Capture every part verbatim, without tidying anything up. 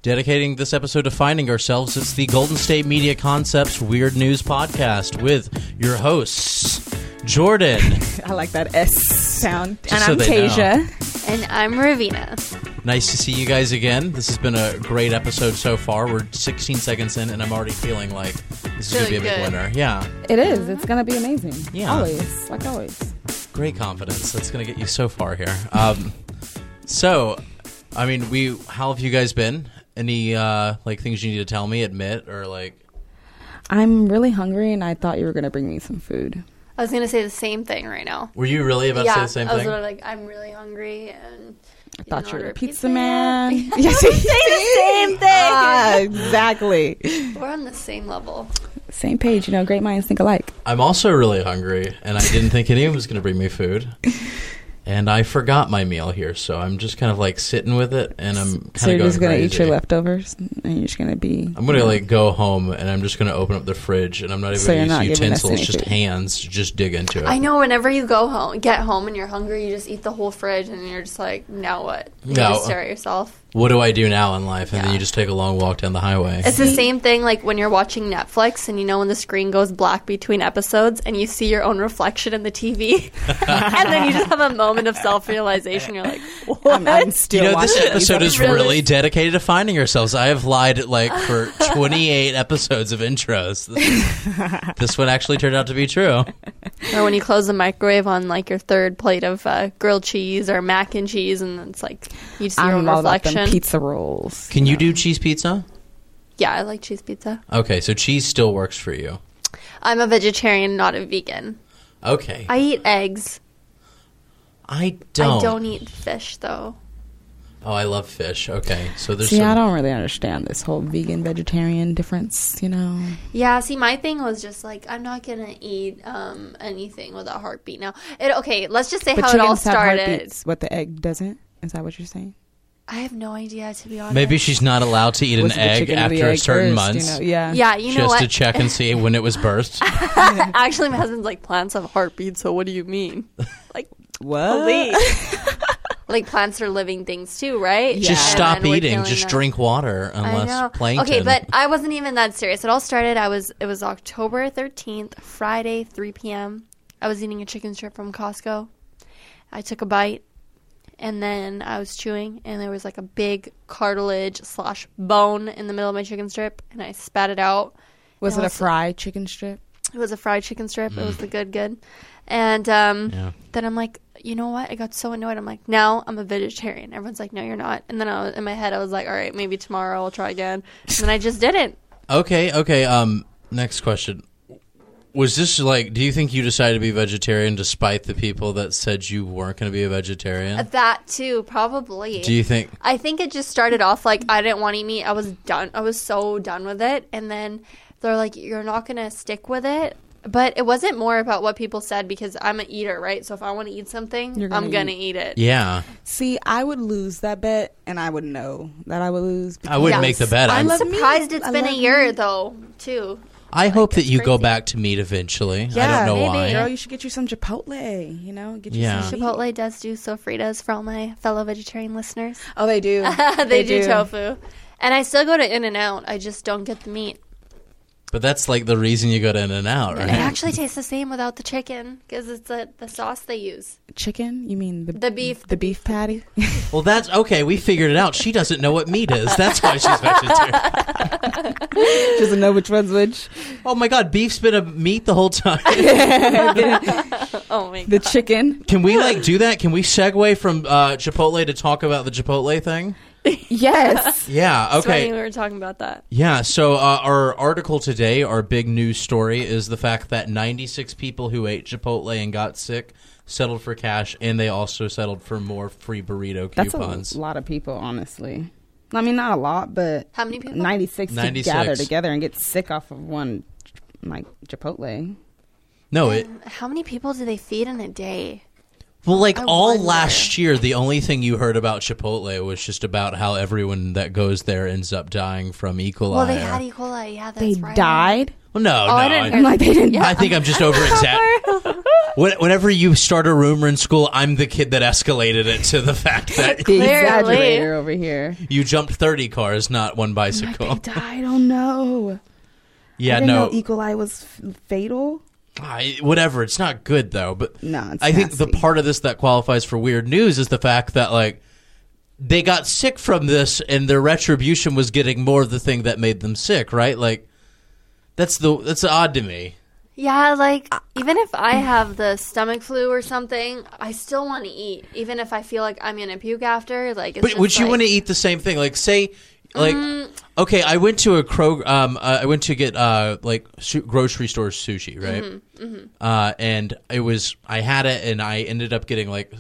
Dedicating this episode to finding ourselves, it's the Golden State Media Concepts Weird News Podcast with your hosts, Jordan. I like that S sound. Just and so I'm they Tasia. And I'm Ravina. Nice to see you guys again. This has been a great episode so far. We're sixteen seconds in, and I'm already feeling like this is going to be a big good. winner. Yeah. It is. It's going to be amazing. Yeah. Always. Like always. Great confidence. That's going to get you so far here. Um, so, I mean, we. How have you guys been? Any uh, like things you need to tell me, admit, or like? I'm really hungry, and I thought you were going to bring me some food. I was going to say the same thing right now. Were you really about yeah, to say the same I was thing? literally like, I'm really hungry, and I thought you were order a pizza, pizza man. yet? Yes, Say the same thing. Ah, exactly. We're on the same level. Same page. You know, great minds think alike. I'm also really hungry, and I didn't think anyone was going to bring me food. And I forgot my meal here, so I'm just kind of like sitting with it, and I'm kind of So you're going just going to eat crazy. your leftovers, and you're just going to be... I'm going to like go home, and I'm just going to open up the fridge, and I'm not even So going you're to use not giving us utensils, just anything. hands, just dig into it. I know whenever you go home, get home and you're hungry, you just eat the whole fridge, and you're just like, now what? You No. just stare at yourself. What do I do now in life? And then Yeah. you just take a long walk down the highway. It's the same thing like when you're watching Netflix and you know when the screen goes black between episodes and you see your own reflection in the T V. And then you just have a moment of self-realization. You're like, what? I'm, I'm still You know, this watching episode these is Really? really dedicated to finding ourselves. I have lied like for twenty-eight episodes of intros. This, this one actually turned out to be true. Or when you close the microwave on like your third plate of uh, grilled cheese or mac and cheese and it's like you see your own I'm all about them reflection. pizza rolls. Can you do cheese pizza? Yeah, I like cheese pizza. Okay, so cheese still works for you. I'm a vegetarian, not a vegan. Okay. I eat eggs. I don't. I don't eat fish though. Oh, I love fish. Okay, so there's See, some... I don't really understand this whole vegan-vegetarian difference, you know? Yeah, see, my thing was just like, I'm not going to eat um, anything with a heartbeat now. It, okay, let's just say But how it all chickens have started. heartbeats, what the egg doesn't? Is that what you're saying? I have no idea, to be honest. Maybe she's not allowed to eat Was an it the egg chicken or the after a egg certain first, months. You know? Yeah. Yeah, you know just what? to check and see when it was birthed. Actually, my husband's like, plants have heartbeats, so what do you mean? Like, What? please. Like, plants are living things too, right? Yeah. Just And stop then we're eating. killing Just them. drink water, I unless know. plankton. Okay, but I wasn't even that serious. It all started, I was, it was October thirteenth, Friday, three p.m. I was eating a chicken strip from Costco. I took a bite, and then I was chewing, and there was like a big cartilage slash bone in the middle of my chicken strip, and I spat it out. Was And it a was- fried chicken strip? It was a fried chicken strip. It was the good, good. And um, Yeah. then I'm like, you know what? I got so annoyed. I'm like, now I'm a vegetarian. Everyone's like, no, you're not. And then I was, in my head, I was like, all right, maybe tomorrow I'll try again. And then I just didn't. Okay, okay. Um, next question. Was this like, do you think you decided to be vegetarian despite the people that said you weren't going to be a vegetarian? That too, probably. Do you think? I think it just started off like I didn't want to eat meat. I was done. I was so done with it. And then they're like, you're not going to stick with it. But it wasn't more about what people said because I'm an eater, right? So if I want to eat something, You're gonna I'm going to eat. eat it. Yeah. See, I would lose that bet, and I would know that I would lose. I wouldn't Yes. make the bet. I'm I'm, love surprised meat. it's I been a love year, meat. though, too. I hope that it's you go crazy. back to meat eventually. Yeah, I don't know maybe. why. Girl, you should get you some Chipotle, you know? Get you Yeah. some meat. Chipotle does do sofritas for all my fellow vegetarian listeners. Oh, they do. they, do, tofu. And I still go to In-N-Out. I just don't get the meat. But that's like the reason you go to In-N-Out, It right? actually tastes the same without the chicken because it's the, the sauce they use. Chicken? You mean the The beef. The beef patty? Well, that's okay. We figured it out. She doesn't know what meat is. That's why she's vegetarian. Doesn't know which one's which. Oh my God, beef's been a meat the whole time. Oh, my God. The chicken? Can we like do that? Can we segue from uh, Chipotle to talk about the Chipotle thing? Yes. Yeah. It's funny Okay. we were talking about that. Yeah. So uh, our article today, our big news story, is the fact that ninety-six people who ate Chipotle and got sick settled for cash, and they also settled for more free burrito That's coupons. a lot of people, honestly. I mean, not a lot, but How many people? ninety-six, ninety-six. to gather together and get sick off of one, like, Chipotle. No, it. How many people do they feed in a day? Well, like I all wonder. last year, the only thing you heard about Chipotle was just about how everyone that goes there ends up dying from E. coli. Well, they or- had E. coli. Yeah, that's They right. died. Well, no, Oh, no. I didn't I, hear Like they didn't. I think I'm just over exaggerating. Whenever you start a rumor in school, I'm the kid that escalated it to the fact that The Clearly. exaggerator over here. you jumped thirty cars, not one Like bicycle. they died. Oh no. Yeah, I didn't no. know E. coli was f- fatal. I, whatever. It's not good though. But No, it's I think the nasty. part of this that qualifies for weird news is the fact that like they got sick from this, and their retribution was getting more of the thing that made them sick. Right? Like that's the that's odd to me. Yeah, like even if I have the stomach flu or something, I still want to eat, even if I feel like I'm gonna puke after. Like, it's But just would you like, want to eat the same thing? Like, say, like, Mm. okay, I went to a Kroger. Um, uh, I went to get uh, like su- grocery store sushi, right? Mm-hmm, Uh, and it was I had it, and I ended up getting like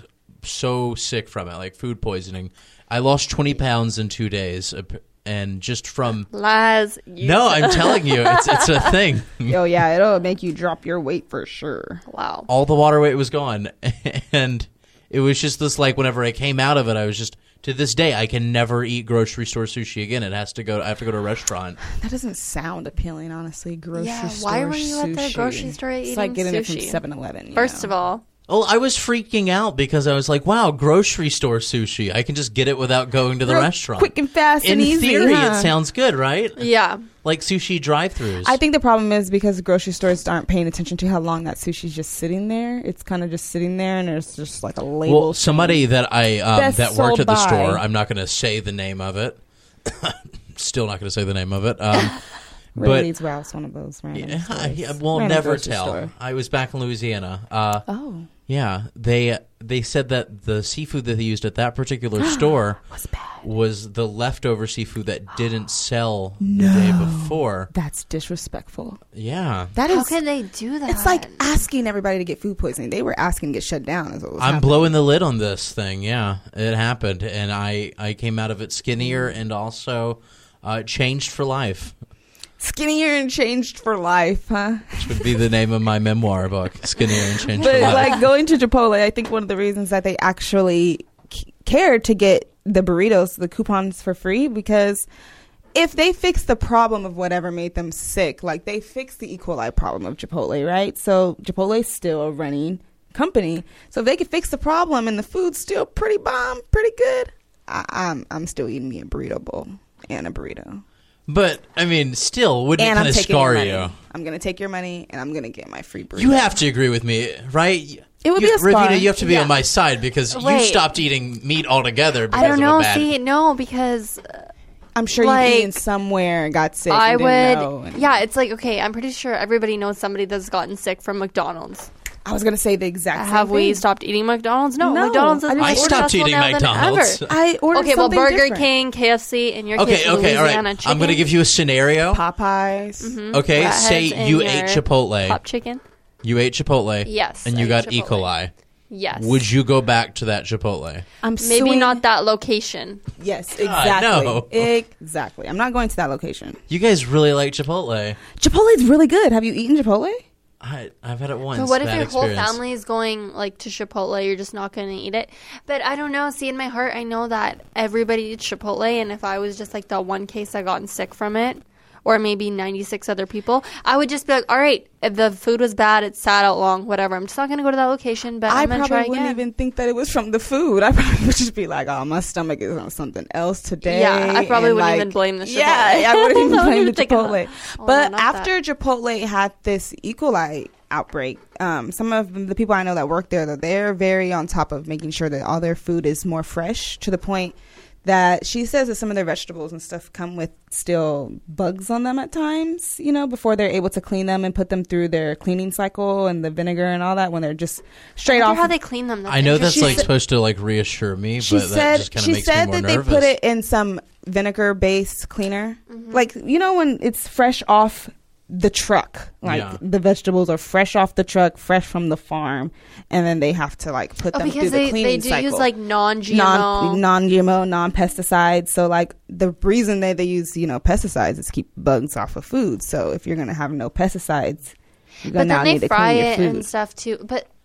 so sick from it, like food poisoning. I lost twenty pounds in two days, uh, and just from Lies. You no, I'm telling you, it's it's a thing. Oh yeah, it'll make you drop your weight for sure. Wow. All the water weight was gone, and it was just this like whenever I came out of it, I was just. To this day, I can never eat grocery store sushi again. It has to go. I have to go to a restaurant. That doesn't sound appealing, honestly. Grocery Yeah, store why were you at the sushi. grocery store It's eating like getting it from sushi? seven eleven. First of all, Well, I was freaking out because I was like, "Wow, grocery store sushi! I can just get it without going to the Real restaurant." quick and fast In and easy. theory, huh? it sounds good, right? yeah. Like sushi drive-throughs. I think the problem is because grocery stores aren't paying attention to how long that sushi's just sitting there. It's kind of just sitting there, and there's just like a label. well, somebody that I um, Best that worked sold at the by. store. I'm not going to say the name of it. Still not going to say the name of it. Um, but Rayleigh's Ralph's one of those random yeah, stores. yeah, we'll Random never grocery tell. store. I was back in Louisiana. Uh, Oh, Yeah, they they said that the seafood that they used at that particular store was bad. was the leftover seafood that didn't sell No. the day before. That's disrespectful. Yeah. That How is. could they do that? It's like asking everybody to get food poisoning. They were asking to get shut down. Is what was I'm happening. blowing the lid on this thing. Yeah, it happened, and I, I came out of it skinnier and also uh, changed for life, Skinnier and changed for life, huh? which would be the name of my memoir book, Skinnier and Changed But for Life. like going to Chipotle, I think one of the reasons that they actually c- cared to get the burritos, the coupons for free, because if they fix the problem of whatever made them sick, like they fixed the E. coli problem of Chipotle, right? So Chipotle's still a running company. So if they could fix the problem and the food's still pretty bomb, pretty good, I- I'm I'm still eating me a burrito bowl and a burrito. But, I mean, still, wouldn't it And kind I'm of taking scar your you? money. I'm gonna take your money and I'm gonna get my free burrito. You have to agree with me, right? It would you, be a scar. Ravina, you have to be Yeah. on my side because you Wait. stopped eating meat altogether because I don't of know. a bad... See, no, because I'm sure like, you've eaten somewhere and got sick. I and would. didn't know and- Yeah, it's like okay. I'm pretty sure everybody knows somebody that's gotten sick from McDonald's. I was gonna say the exact same Have we thing. stopped eating McDonald's? No, No, McDonald's is I more just- I stopped successful eating now than McDonald's. ever. I ordered Okay, well, something Burger different. King, K F C, in your Okay, case, okay, all right. Louisiana chicken. I'm going to give you a scenario. Popeyes. Mhm. Okay, Ratters say in you your ate Chipotle. Pop chicken. You ate Chipotle. Yes, And you I got ate E. Chipotle. coli. Yes. Would you go back to that Chipotle? I'm Maybe suing- not that location. Yes, God, exactly. no. Exactly. I'm not going to that location. You guys really like Chipotle. Chipotle's really good. Have you eaten Chipotle? I, I've had it once. But what if bad your experience. whole family is going like to Chipotle? You're just not going to eat it. But I don't know. See, in my heart, I know that everybody eats Chipotle, and if I was just like the one case that gotten sick from it, or maybe ninety-six other people, I would just be like, all right, if the food was bad, it sat out long, whatever. I'm just not going to go to that location, but I I'm going to probably try wouldn't again. even think that it was from the food. I probably would just be like, oh, my stomach is on something else today. Yeah, I probably and, wouldn't like, even blame the Chipotle. Yeah, I wouldn't even I blame the wouldn't think of Chipotle. that. Oh, But no, not after Chipotle had this E. coli outbreak, um, some of the people I know that work there, that they're very on top of making sure that all their food is more fresh, to the point that she says that some of their vegetables and stuff come with still bugs on them at times, you know, before they're able to clean them and put them through their cleaning cycle and the vinegar and all that, when they're just straight I off. wonder how they clean them. That's I know that's She like said- supposed to like reassure me, she but that said just kind of she makes said me more that nervous. they put it in some vinegar based cleaner, Mm-hmm. like, you know, when it's fresh off the truck, like Yeah. the vegetables are fresh off the truck, fresh from the farm, and then they have to like put Oh, them through because the they, cleaning they do cycle. use like non-G M O. non non G M O, non pesticides. So like the reason that they use, you know, pesticides is to keep bugs off of food. So if you're gonna have no pesticides, you're gonna But now then need they to fry clean your it food. and stuff too. But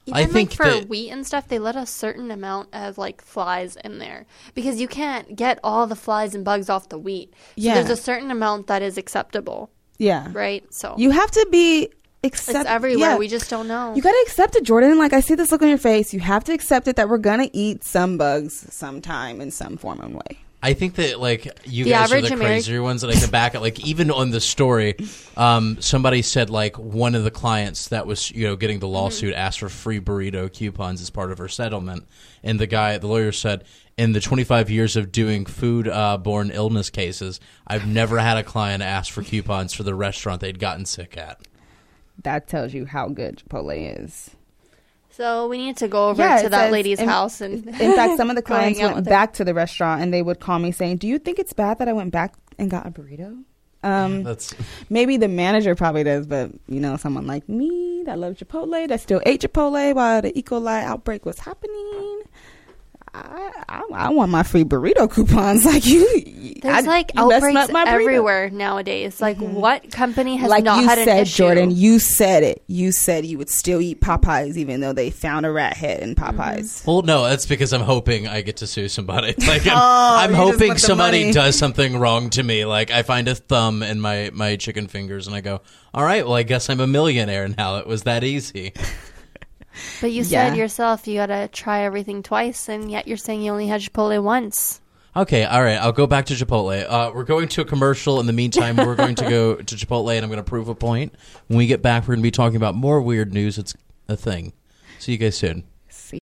Even I think like for that- wheat and stuff, they let a certain amount of like flies in there because you can't get all the flies and bugs off the wheat. So Yeah. there's a certain amount that is acceptable, Yeah. right? So You have to be accept. it's everywhere. Yeah. We just don't know. You gotta accept it, Jordan. Like I see this look on your face. You have to accept it that we're gonna eat some bugs sometime in some form and way. I think that like you The guys are average the Ameri- crazier ones that I can back it. Like even on the story, um, somebody said like one of the clients that was you know getting the lawsuit asked for free burrito coupons as part of her settlement, and the guy, the lawyer said, in the twenty-five years of doing food-borne illness cases, I've never had a client ask for coupons for the restaurant they'd gotten sick at. That tells you how good Chipotle is. So we need to go over Yeah, to it that says lady's in- house and In fact, some of the go clients hang out went with her. back to the restaurant and they would call me saying, "Do you think it's bad that I went back and got a burrito?" Um, That's maybe the manager probably does, but you know, someone like me that loves Chipotle, that still ate Chipotle while the E. coli outbreak was happening. I, I, I want my free burrito coupons. Like you, There's I, like you messing outbreaks up my burrito. everywhere nowadays. Like what company has Like not you had an said, issue? Jordan, you said it. You said you would still eat Popeyes even though they found a rat head in Popeyes. well, no, that's because I'm hoping I get to sue somebody. Like I'm, Oh, I'm you just hoping want the somebody money. does something wrong to me. Like I find a thumb in my my chicken fingers, and I go, "All right, well, I guess I'm a millionaire now. It was that easy." But you Yeah. said yourself you gotta try everything twice, and yet you're saying you only had Chipotle once. Okay, all right. I'll go back to Chipotle. Uh, we're going to a commercial. In the meantime, we're going to go to Chipotle, and I'm going to prove a point. When we get back, we're going to be talking about more weird news. It's a thing. See you guys soon. See,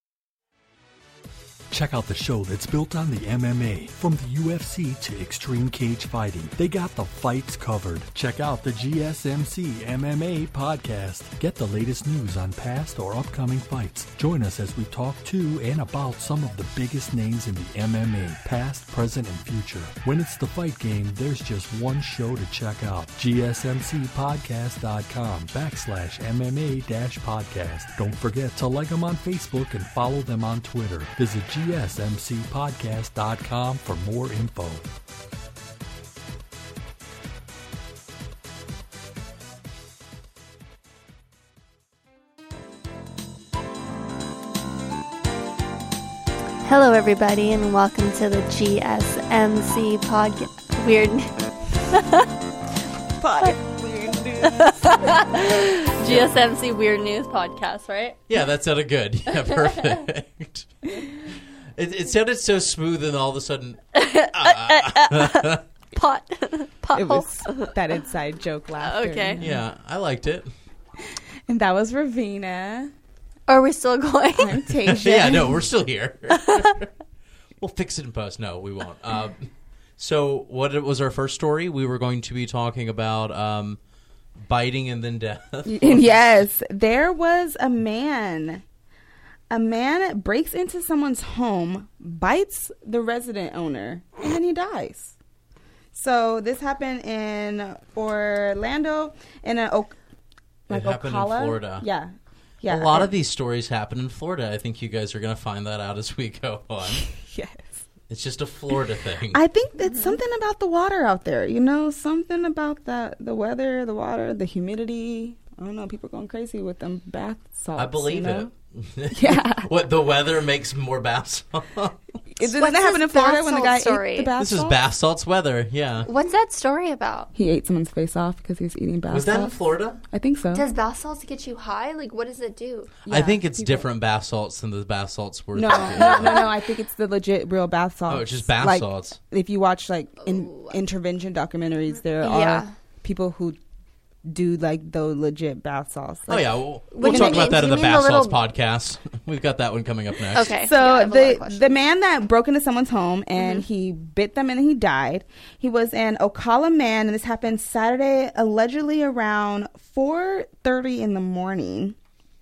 Check out the show that's built on the M M A. From the U F C to extreme cage fighting, they got the fights covered. Check out the G S M C M M A podcast. Get the latest news on past or upcoming fights. Join us as we talk to and about some of the biggest names in the M M A, past, present, and future. When it's the fight game, there's just one show to check out. G S M C podcast dot com backslash M M A dash podcast. Don't forget to like them on Facebook and follow them on Twitter. Visit G S M C podcast dot com for more info. Hello, everybody, and welcome to the G S M C podcast. Weird. G S M C Weird News podcast, right? Yeah, that sounded good. Yeah, perfect. it, it sounded so smooth, and all of a sudden, Pot. Pothole. it was that inside joke laughter. Okay. yeah, I liked it. And that was Ravina. Are we still going? I'm Tasia. Yeah, no, we're still here. We'll fix it in post. No, we won't. Um, so, what was our first story? We were going to be talking about um, biting and then death. Yes, there was a man. A man breaks into someone's home, bites the resident owner, and then he dies. So this happened in Orlando, in an Oak, like It happened in Ocala. Florida. Yeah, yeah. A lot of these stories happen in Florida. I think you guys are going to find that out as we go on. yes. It's just a Florida thing. I think it's something about the water out there. You know, something about that, the weather, the water, the humidity. I don't know. People are going crazy with them bath salts. I believe you know? it. Yeah. What, the weather makes more bath salts? Isn't What's that happen in this Florida bath when the salt guy story? ate the bath This is salts? bath salts weather, yeah. What's that story about? He ate someone's face off because he was eating bath Was that in salts. Florida? I think so. Does bath salts get you high? Like, what does it do? I Yeah, think it's people- different bath salts than the bath salts were. No, no, no, no. I think it's the legit real bath salts. Oh, it's just bath like, salts. If you watch like in, intervention documentaries, there Yeah. are people who do like the legit bath salts. Oh Like, yeah, we'll, What we'll do talk you about mean? that Do in you the mean the bath salts little- podcast. We've got that one coming up next. Okay. So yeah, I have a lot of the questions. the man that broke into someone's home and Mm-hmm. he bit them and he died. He was an Ocala man, and this happened Saturday, allegedly around four thirty in the morning.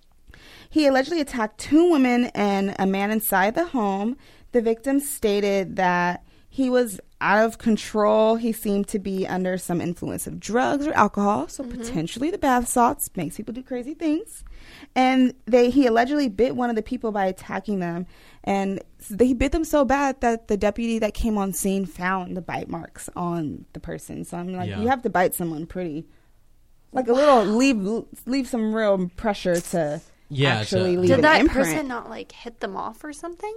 He allegedly attacked two women and a man inside the home. The victim stated that he was out of control. He seemed to be under some influence of drugs or alcohol, so potentially the bath salts makes people do crazy things. And they he allegedly bit one of the people by attacking them, and they bit them so bad that the deputy that came on scene found the bite marks on the person. So I'm like, Yeah. you have to bite someone pretty, like a little leave leave some real pressure to Yeah, actually to- leave Did an that imprint. person not like hit them off or something?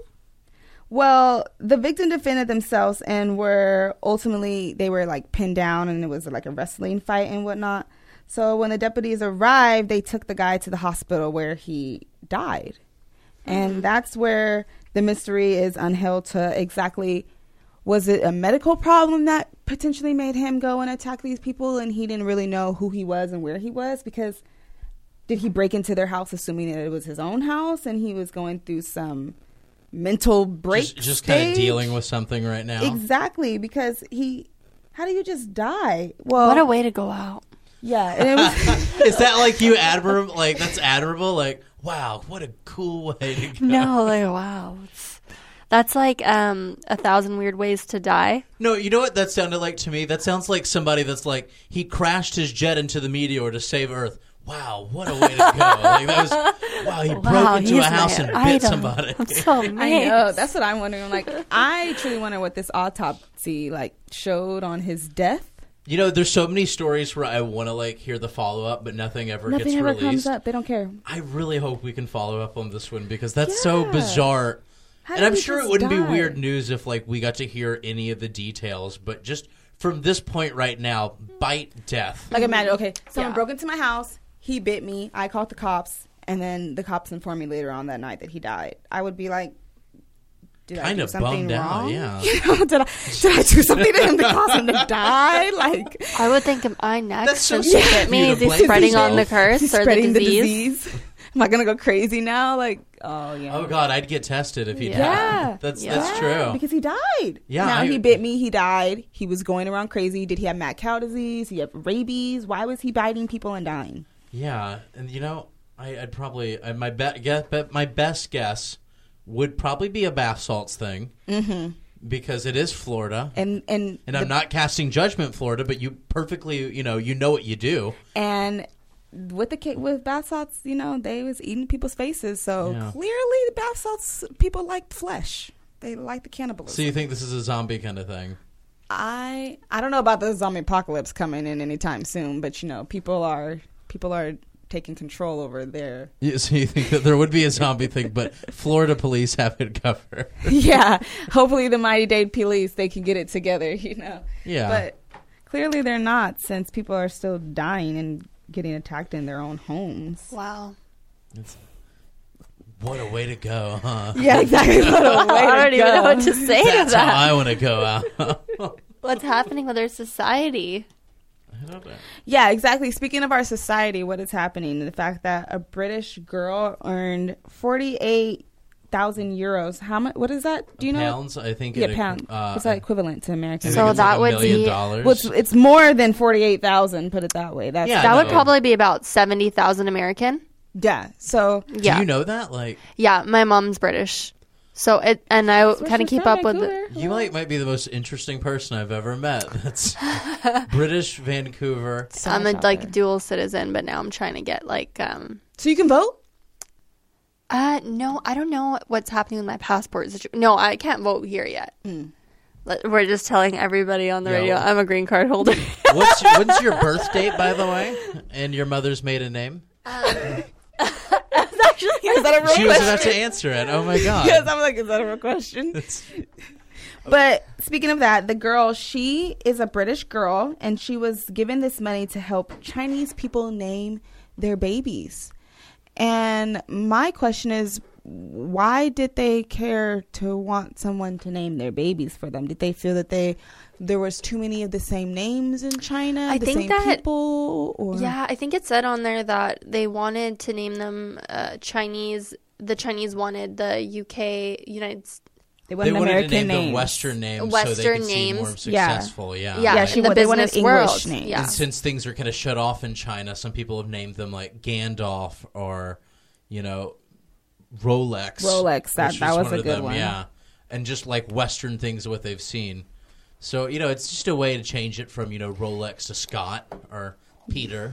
Well, the victim defended themselves and were ultimately, they were like pinned down and it was like a wrestling fight and whatnot. So when the deputies arrived, they took the guy to the hospital where he died. And that's where the mystery is unheld to exactly, was it a medical problem that potentially made him go and attack these people and he didn't really know who he was and where he was? Because did he break into their house assuming that it was his own house and he was going through some mental break Just, just kind of stage? dealing with something right now. Exactly, because he, how do you just die? Well, What a way to go out. yeah, and it was, Is that like you admirable? Like that's admirable. Like wow, what a cool way to go. No, like wow. It's- That's like um, A Thousand Weird Ways to Die. No, you know what that sounded like to me? That sounds like somebody that's like he crashed his jet into the meteor to save Earth. Wow, what a way to go! Like that was wow. He broke Wow, into he's a house my and idol. bit somebody. I'm so amazed. I know, that's what I'm wondering. Like, I truly wonder what this autopsy like showed on his death. You know, there's so many stories where I want to like hear the follow up, but nothing ever Nothing gets ever released. comes up. They don't care. I really hope we can follow up on this one because that's so Yeah. bizarre. How And did I'm he sure it just wouldn't be die? weird news if like we got to hear any of the details, but just from this point right now, bite death. Like, imagine, okay, someone Yeah. broke into my house, he bit me, I called the cops, and then the cops informed me later on that night that he died. I would be like, did I Kinda do something bummed out, wrong? yeah. You know, did I did I do something to him to cause him to die? Like, I would think, am I next? That's so Since sad he bit of me, you is to he blame spreading on the yourself. curse he's or the spreading disease? the disease. Am I gonna go crazy now? Like, oh yeah. Oh God, I'd get tested if he Yeah. Yeah. died. That's Yeah. that's true. Because he died. Yeah, Now I- he bit me. He died. He was going around crazy. Did he have mad cow disease? He have rabies? Why was he biting people and dying? Yeah, and you know, I, I'd probably I, my be, guess, bet my best guess would probably be a bath salts thing mm-hmm. because it is Florida, And and and the- I'm not casting judgment, Florida, but you perfectly, you know, you know what you do. and with the kid with bath salts, you know, they was eating people's faces. So Yeah. clearly, the bath salts people liked flesh. They liked the cannibalism. So you think this is a zombie kind of thing? I I don't know about the zombie apocalypse coming in anytime soon, but you know, people are people are taking control over their. Yeah, so you think that there would be a zombie thing, but Florida police have it covered. Yeah, hopefully the Miami-Dade police they can get it together. You know. Yeah. But clearly they're not, since people are still dying and getting attacked in their own homes. Wow. It's, what a way to go, huh? Yeah, exactly. What a way I to don't even go. know what to say to That's how that. I want to go out. What's happening with our society? I don't know. Yeah, exactly. Speaking of our society, what is happening? The fact that a British girl earned forty-eight thousand euros. How much? What is that? Do you know? Pounds, I think. Yeah, it, pound. Uh, What's that equivalent to I American? think So it's that like a would million be- dollars. Well, it's, it's more than forty-eight thousand. Put it that way. That's Yeah, That no. would probably be about seventy thousand American. yeah. So Yeah. Do you know that? Like, Yeah, my mom's British. So it and I Where's kind she of keep from, up with the, Vancouver? you like might be the most interesting person I've ever met. That's British Vancouver. So I'm a much out like there. dual citizen, but now I'm trying to get like um So you can vote. uh no, I don't know what's happening with my passport situation. No, I can't vote here yet. Let- We're just telling everybody on the Yeah, radio well- I'm a green card holder. What's when's your birth date, by the way, and your mother's maiden name? Is that a real She was question? about to answer it. Oh my Because god! I'm like, is that a real question? It's- But speaking of that, the girl, she is a British girl, and she was given this money to help Chinese people name their babies. And my question is, why did they care to want someone to name their babies for them? Did they feel that they there was too many of the same names in China, I the think same that- people? Or? Yeah, I think it said on there that they wanted to name them uh, Chinese. The Chinese wanted the U K, United States. they They wanted wanted American to name names. them Western names so they Western could names. seem more Yeah. successful. Yeah. Yeah, Yeah, she in the wa- they wanted business English world. names. Yeah. And since things are kind of shut off in China, some people have named them like Gandalf or, you know, Rolex. Rolex, that- which that was one a of good them, one. Yeah, and just like Western things, what they've seen. So you know, it's just a way to change it from you know Rolex to Scott or Peter.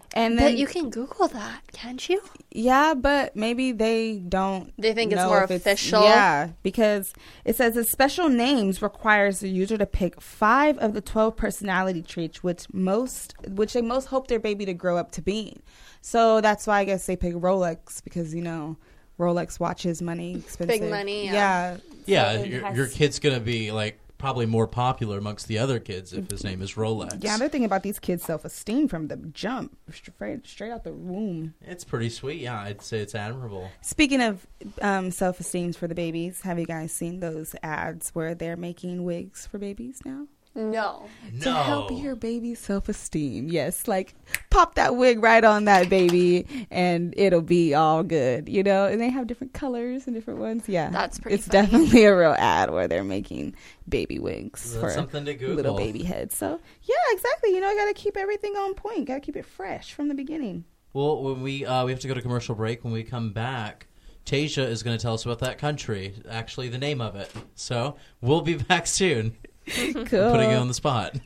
And then But you can Google that, can't you? yeah, but maybe they don't. They think it's know more if official? Yeah, because it says that special names requires the user to pick five of the twelve personality traits, which most, which they most hope their baby to grow up to be. So that's why I guess they pick Rolex because you know Rolex watches, money, expensive, Big money, yeah. Yeah, Yeah, So it your, has- your kid's gonna be like probably more popular amongst the other kids if his name is Rolex. Yeah, they're thinking about these kids' self-esteem from the jump, straight, straight out the womb. It's pretty sweet. Yeah, I'd say it's admirable. Speaking of um, self-esteems for the babies, have you guys seen those ads where they're making wigs for babies now? No. No. To help your baby's self-esteem. Yes, like pop that wig right on that baby and it'll be all good, you know? And they have different colors and different ones. Yeah. That's pretty It's funny. definitely a real ad where they're making baby wigs That's for something to Google. little baby heads. So, yeah, exactly. You know, I got to keep everything on point. Got to keep it fresh from the beginning. Well, when we uh, we have to go to commercial break. When we come back, Tasia is going to tell us about that country, actually the name of it. So we'll be back soon. Cool. Putting you on the spot.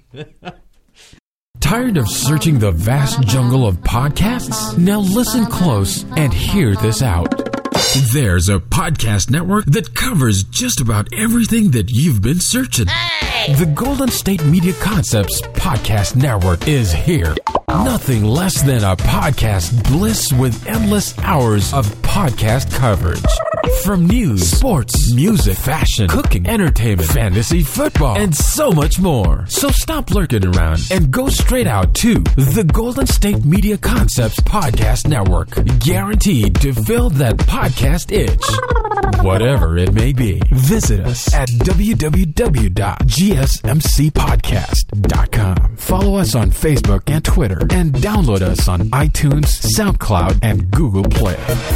Tired of searching the vast jungle of podcasts? Now listen close and hear this out. There's a podcast network that covers just about everything that you've been searching. The Golden State Media Concepts Podcast Network is here. Nothing less than a podcast bliss with endless hours of podcast coverage. From news, sports, music, fashion, cooking, entertainment, fantasy, football, and so much more. So stop lurking around and go straight out to the Golden State Media Concepts Podcast Network. Guaranteed to fill that podcast itch. Whatever it may be. Visit us at w w w dot g s m c podcast dot com. Follow us on Facebook and Twitter, and download us on iTunes, SoundCloud, and Google Play.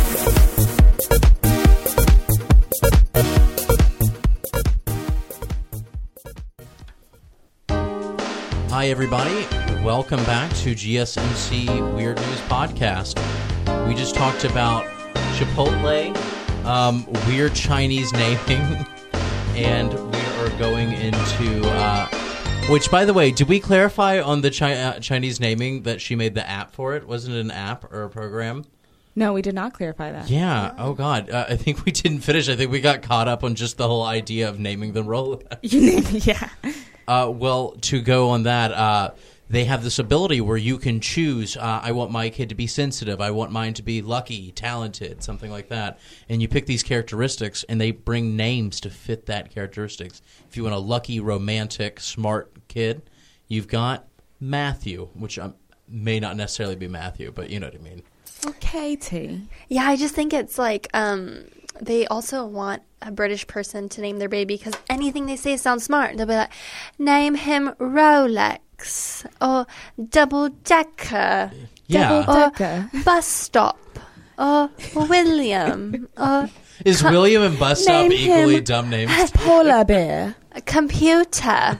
Hi, everybody. Welcome back to G S M C Weird News Podcast. We just talked about Chipotle, um, weird Chinese naming, and we are going into... Uh, which, by the way, did we clarify on the Chi- uh, Chinese naming that she made the app for it? Wasn't it an app or a program? No, we did not clarify that. Yeah. Oh, God. Uh, I think we didn't finish. I think we got caught up on just the whole idea of naming them Rolex. You name it, yeah. Uh, well, to go on that, uh, they have this ability where you can choose, uh, I want my kid to be sensitive, I want mine to be lucky, talented, something like that. And you pick these characteristics, and they bring names to fit that characteristics. If you want a lucky, romantic, smart kid, you've got Matthew, which um, may not necessarily be Matthew, but you know what I mean. Okay, T. Yeah, I just think it's like um, they also want a British person to name their baby because anything they say sounds smart. They'll be like, name him Rolex or Double Decker, Yeah. or Decker. Bus Stop or William or Is William and Bus Stop name equally him- dumb names? Polar bear. Computer,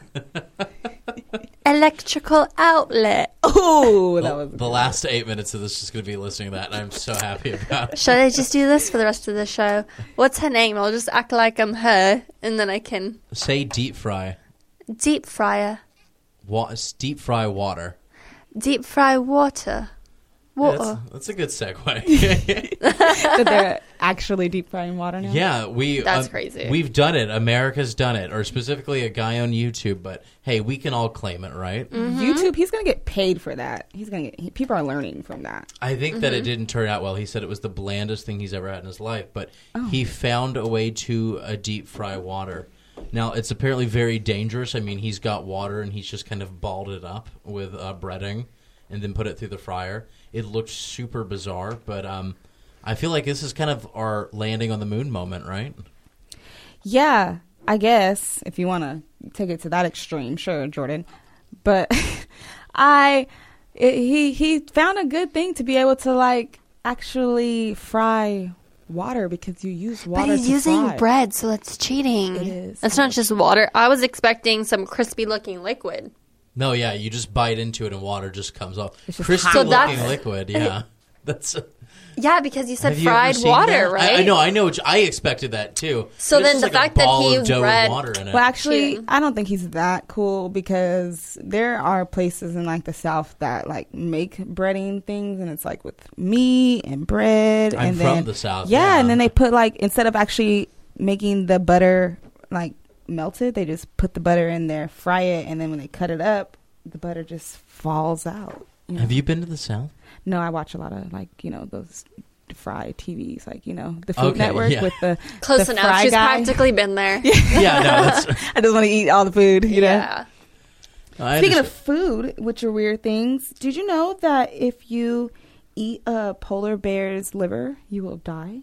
electrical outlet. Oh, that was The last eight minutes of this is going to be listening to that, and I'm so happy about it. Should I just do this for the rest of the show? What's her name? I'll just act like I'm her, and then I can Say deep fry. deep fryer, Wa- deep fry water. deep fry water, Yeah, water. that's, that's a good segue. that they're actually deep frying water now. Yeah, we That's um, crazy. We've done it. America's done it, or specifically a guy on YouTube. But hey, we can all claim it, right? Mm-hmm. YouTube, he's gonna get paid for that. He's gonna get. He, people are learning from that. I think that it Mm-hmm. didn't turn out well. He said it was the blandest thing he's ever had in his life, but Oh. he found a way to uh, deep fry water. Now, it's apparently very dangerous. I mean, he's got water and he's just kind of balled it up with uh, breading and then put it through the fryer. It looked super bizarre, but um, I feel like this is kind of our landing on the moon moment, right? Yeah, I guess if you want to take it to that extreme, sure, Jordan. But I, it, he he found a good thing to be able to like actually fry water because you use water. But he's to using fry. bread, so that's cheating. It is. It's not just water. I was expecting some crispy-looking liquid. No, yeah, you just bite into it and water just comes off. It's just Crispy hot. So looking that's- liquid, yeah. That's. A, Yeah, because you said have you ever fried seen water, that? right? I, I know. I know. I expected that too. So But it's then the just like fact a that ball he of dough read- with water in it. Well, actually, Kidding. I don't think he's that cool because there are places in like the South that like make breading things, and it's like with meat and bread. I'm and from then, the South, Yeah, yeah. and then they put like instead of actually making the butter like melted, they just put the butter in there, fry it, and then when they cut it up, the butter just falls out. You know? Have you been to the South? No, I watch a lot of like you know those fried T Vs, like you know the Food Okay, Network yeah. with the Close the enough. fry She's guy. practically been there. Yeah, no. That's, I just want to eat all the food, you know. Yeah. I Speaking of understand. food, which are weird things, did you know that if you eat a polar bear's liver, you will die?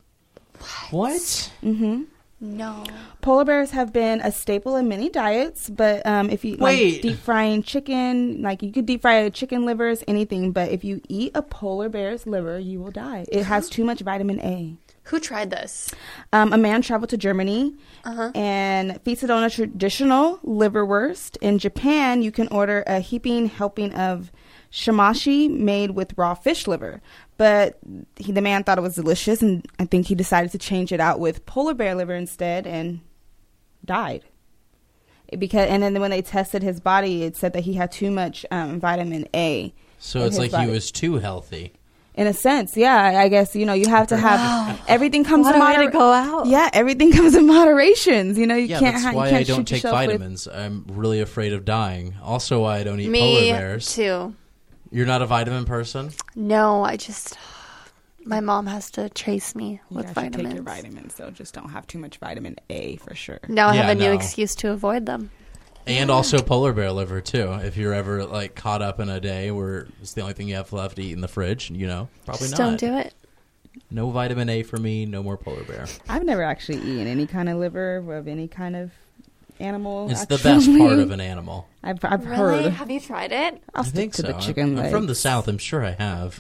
What? Mm-hmm. No. Polar bears have been a staple in many diets, but um, if you Wait. like deep frying chicken, like you could deep fry chicken livers, anything, but if you eat a polar bear's liver, you will die. It has too much vitamin A. Who tried this? Um, a man traveled to Germany Uh-huh. and feasted on a traditional liverwurst. In Japan, you can order a heaping helping of shimashi made with raw fish liver. But he, the man thought it was delicious, and I think he decided to change it out with polar bear liver instead and died. Because And then when they tested his body, it said that he had too much um, vitamin A. So in it's his like body. he was too healthy. In a sense, yeah. I guess, you know, you have to have everything comes What in a way to moderation. go out. Yeah, everything comes in moderations. You know, you Yeah, can't that's ha- you why can't I don't shoot take yourself with- vitamins. I'm really afraid of dying. Also, why I don't eat Me polar bears. too. You're not a vitamin person? No, I just... My mom has to trace me You with guys should vitamins. take your vitamins, so just don't have too much vitamin A for sure. Now I Yeah, have a new no. excuse to avoid them. And also polar bear liver, too. If you're ever, like, caught up in a day where it's the only thing you have left to eat in the fridge, you know, probably Just not. don't do it. No vitamin A for me, no more polar bear. I've never actually eaten any kind of liver of any kind of animal. It's the actually. best part of an animal. I've, I've Really? heard. Have you tried it? I'll I stick think to so. the chicken I'm from the legs. South. I'm sure I have.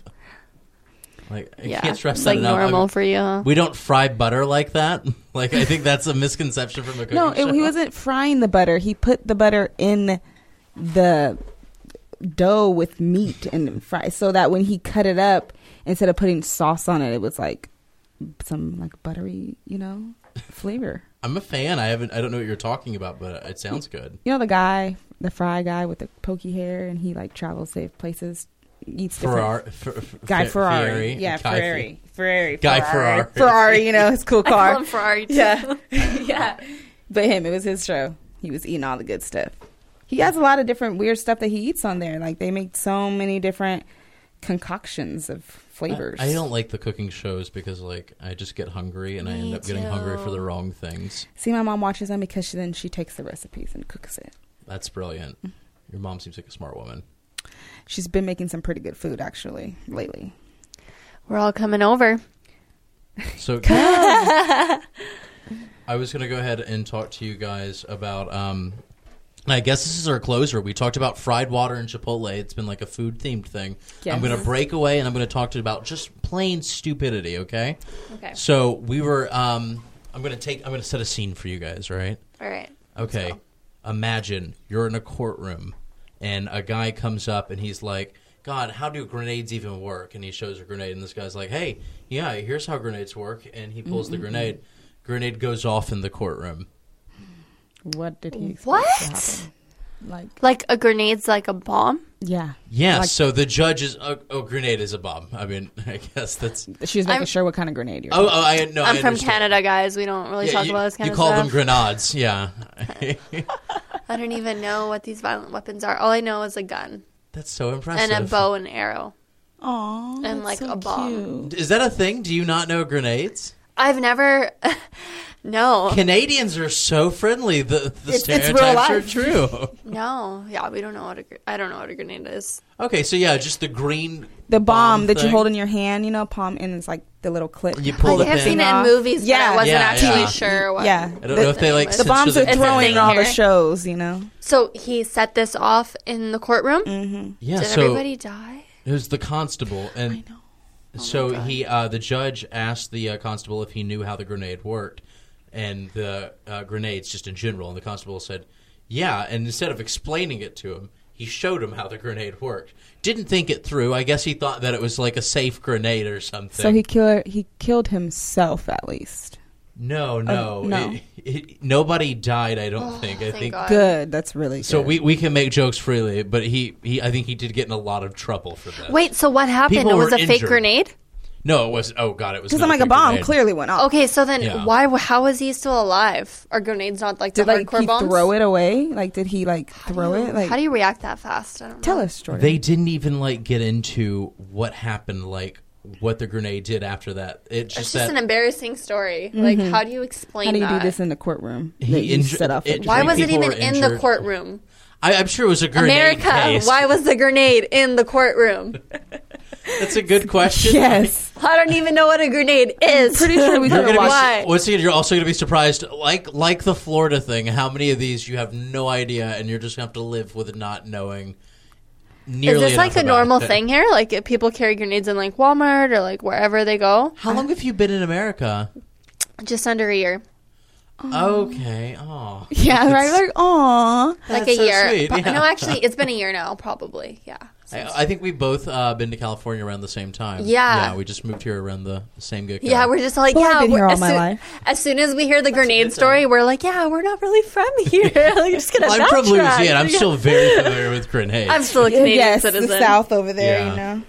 Like, I Yeah. can't stress It's that like enough. I normal mean, for you, huh? we don't fry butter like that. Like, I think that's a misconception from a cooking No, show. it, he wasn't frying the butter. He put the butter in the dough with meat and fry, so that when he cut it up, instead of putting sauce on it, it was like some like buttery, you know, flavor. I'm a fan. I haven't. I don't know what you're talking about, but it sounds good. You know the guy, the fry guy with the pokey hair, and he like travels to places, eats different. Ferrari, Fer, Fer, Guy Fer- Ferrari, Fieri, yeah, Guy Ferrari, Ferrari, Guy Ferrari, Ferrari. Ferrari. You know his cool I call car. him Ferrari too. Yeah, yeah. But him, it was his show. He was eating all the good stuff. He has a lot of different weird stuff that he eats on there. Like they make so many different concoctions of flavors. I, I don't like the cooking shows because, like, I just get hungry and I Me end up getting hungry for too. the wrong things. See, my mom watches them because she, then she takes the recipes and cooks it. That's brilliant. Your mom seems like a smart woman. She's been making some pretty good food actually lately. We're all coming over. So I was going to go ahead and talk to you guys about, um, I guess this is our closer. We talked about fried water and Chipotle. It's been like a food-themed thing. Yes. I'm going to break away, and I'm going to talk to you about just plain stupidity, okay? Okay. So we were, um, I'm going to take, I'm going to set a scene for you guys, right? All right. Okay. go. Imagine you're in a courtroom, and a guy comes up, and he's like, God, how do grenades even work? And he shows a grenade, and this guy's like, hey, yeah, here's how grenades work. And he pulls mm-hmm. the grenade. Grenade goes off in the courtroom. What did he expect What? to happen? Like, Like a grenade's like a bomb? yeah. Yeah, Like- so the judge is, oh, oh, grenade is a bomb. I mean, I guess that's... She was making I'm- sure what kind of grenade you're Oh, oh I no, I'm I from understand. Canada, guys. We don't really Yeah, talk you, about this kind you of call stuff. them grenades, yeah. I don't even know what these violent weapons are. All I know is a gun That's so impressive. and a bow and arrow. Aww, And, like, so a bomb. cute. Is that a thing? Do you not know grenades? I've never... no. Canadians are so friendly. The, the It's- it's real stereotypes are life. true. No. Yeah, we don't know what a... gr- I don't know what a grenade is. Okay, so yeah, just the green The bomb, that you thing. hold in your hand, you know, palm, and it's like the little clip. You pull I the have pin. seen it in off. movies, but Yeah. I wasn't Yeah, actually yeah. sure what... Yeah. I don't know if they like The The censor bombs the are It's a throwing thing in all the here. shows, you know. So he set this off in the courtroom? Mm-hmm. Yeah, Did so everybody die? it was the constable, and I know. Oh so my God. he, uh, the judge asked the uh, constable if he knew how the grenade worked, and the uh, grenades just in general, and the constable said, "Yeah." And instead of explaining it to him, he showed him how the grenade worked. Didn't think it through. I guess he thought that it was like a safe grenade or something. So he killed he killed himself at least. No, no. Oh, no. It, it, nobody died, I don't Oh, think. I thank think God. Good. That's really good. So we, we can make jokes freely, but he, he I think he did get in a lot of trouble for this. Wait, so what happened? People It was were a fake injured. grenade? No, it was oh god, it was because not I'm like a fake bomb grenade. clearly went off. Okay, so then Yeah. why? How is he still alive? Are grenades not like the Did like hardcore he bombs? throw it away? Like did he like throw it? Like How do you react that fast? I don't know. tell us, Jordan. They didn't even like get into what happened, like what the grenade did after that. It just It's that just an embarrassing story. Like, how do you explain How do you that? do this in the courtroom? He that you inju- set off it- a- Why Three was it people even were in the injured. courtroom? I, I'm sure it was a grenade America, case. why was the grenade in the courtroom? That's a good question. Yes. I don't even know what a grenade is. Pretty sure we You're don't gonna know be, why. once again, you're also going to be surprised, like like the Florida thing. How many of these you have no idea, and you're just going to have to live with not knowing. Is Nearly this like enough a about normal it. thing here? Like, if people carry grenades in like Walmart or like wherever they go? How long have you been in America? Just under a year. Okay. Oh. Yeah, right. Like, aw. Like That's a so year. sweet, Pro- yeah. No, actually, it's been a year now, probably. Yeah. I, I think we both uh, been to California around the same time. Yeah. Yeah, we just moved here around the same get. Yeah, we're just like, Well, I've yeah, been we're, here all as, my soon, life. as soon as we hear the grenade good story, thing. we're like, yeah, we're not really from here. like, just gonna Well, I'm from backtrack. Louisiana. I'm still very familiar with grenades. I'm still a Canadian yes, citizen. the South over there. Yeah. You know,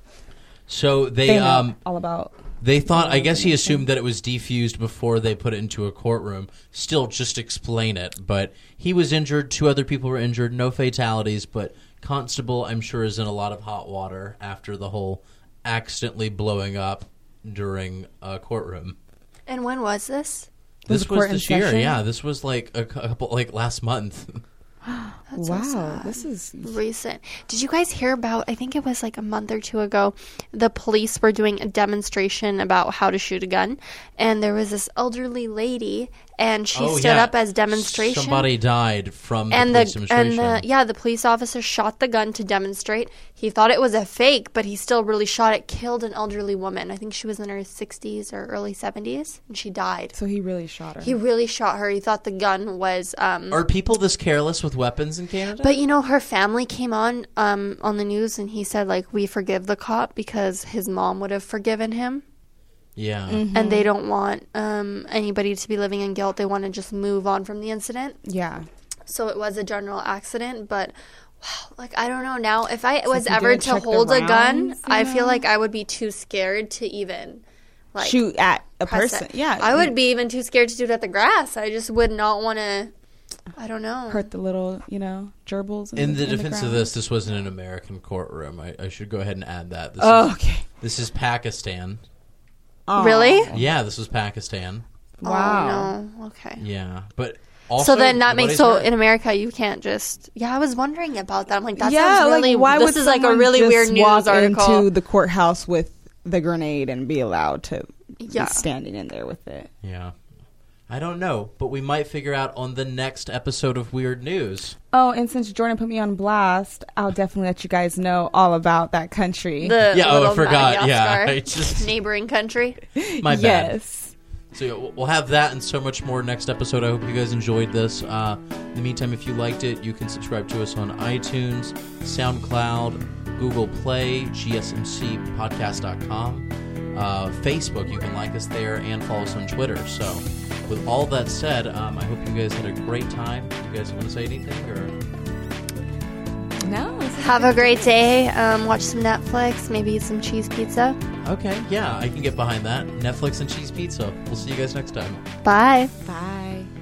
so they, they know um all about. they thought I guess he assumed that it was defused before they put it into a courtroom. Still, just explain it. But he was injured. Two other people were injured. No fatalities. But Constable, I'm sure, is in a lot of hot water after the whole accidentally blowing up during a courtroom. And when was this? Was This the was court in this year. session? Yeah, this was like a cou- couple, like last month. That's so Wow, sad. this is Recent. Did you guys hear about, I think it was like a month or two ago, the police were doing a demonstration about how to shoot a gun, and there was this elderly lady, and she Oh, stood yeah. up as demonstration. Somebody died from the and police the and demonstration. the yeah, the police officer shot the gun to demonstrate. He thought it was a fake, but he still really shot it. Killed an elderly woman. I think she was in her sixties or early seventies, and she died. so he really shot her. He really shot her. He thought the gun was. Um, Are people this careless with weapons in Canada? but you know, her family came on um, on the news, and he said like, "We forgive the cop because his mom would have forgiven him." yeah. And they don't want um, anybody to be living in guilt. They want to just move on from the incident. yeah. So it was a general accident, but wow, like I don't know now. If I was like you ever didn't to check the hold a gun, rounds, you I feel know? like I would be too scared to even like Shoot at a press person. it. Yeah, I would be even too scared to do it at the grass. I just would not want to. I don't know. hurt the little, you know, gerbils. In the in defense of ground. this, this wasn't an American courtroom. I, I should go ahead and add that. This Oh, is, okay. This is Pakistan. Aw. Really? Yeah, this was Pakistan. Wow. Oh, no. Okay. Yeah, but also So then that makes nobody's so hurt. in America you can't just yeah I was wondering about that. I'm like that yeah, sounds really like why this would is like a someone really just weird walk news article. into the courthouse with the grenade and be allowed to Yeah. be standing in there with it? Yeah. I don't know, but we might figure out on the next episode of Weird News. Oh, and since Jordan put me on blast, I'll definitely let you guys know all about that country. The Yeah, oh, I little forgot. Yeah, Madagascar I just- neighboring country. My bad. yes. So yeah, we'll have that and so much more next episode. I hope you guys enjoyed this. Uh, in the meantime, if you liked it, you can subscribe to us on iTunes, SoundCloud, Google Play, G S M C podcast dot com, uh, Facebook. You can like us there and follow us on Twitter. So with all that said, um, I hope you guys had a great time. You guys want to say anything? Or No. this is Have a great day. Um, watch some Netflix. Maybe eat some cheese pizza. Okay, yeah, I can get behind that. Netflix and cheese pizza. We'll see you guys next time. Bye. Bye.